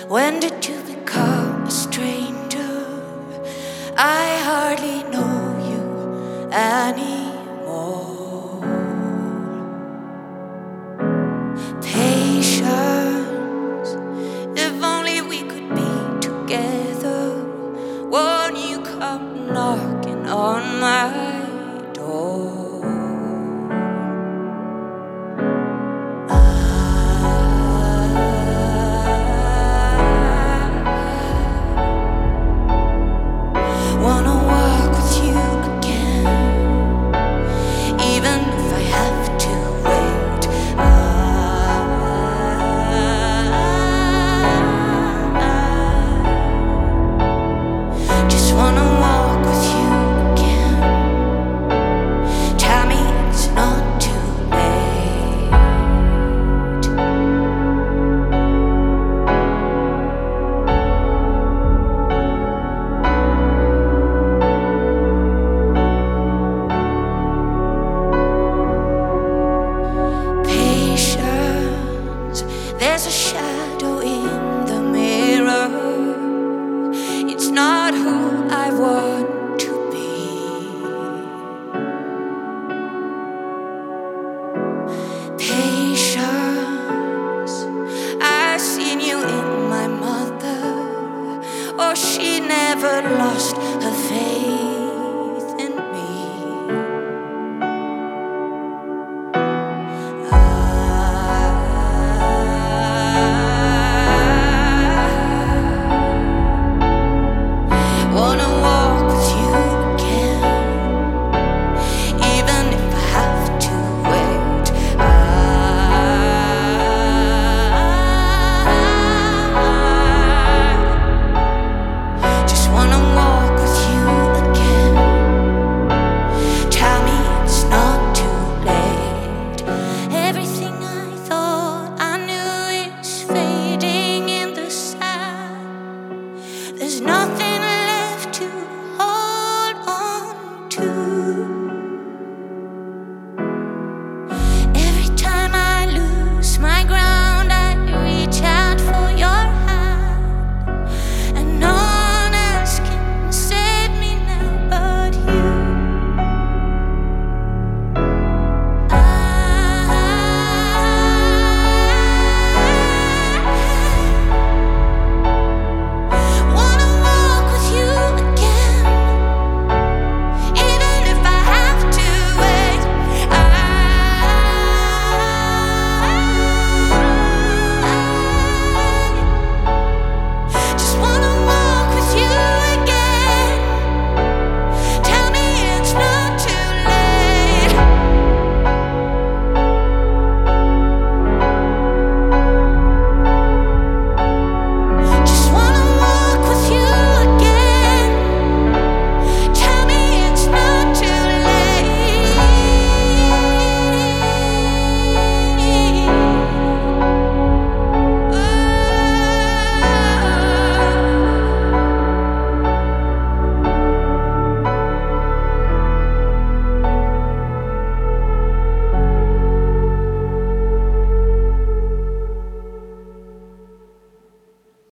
When did you become a stranger? I hardly know you anymore. Patience, if only we could be together. Won't you come knocking on my door? Wanna walk with you again, even if I have to wait. Just wanna walk with you again. Tell me it's not too late. Patience, there's a shadow in the mirror. It's not who I want to be. Patience, I've seen you in my mother. Oh, she never lost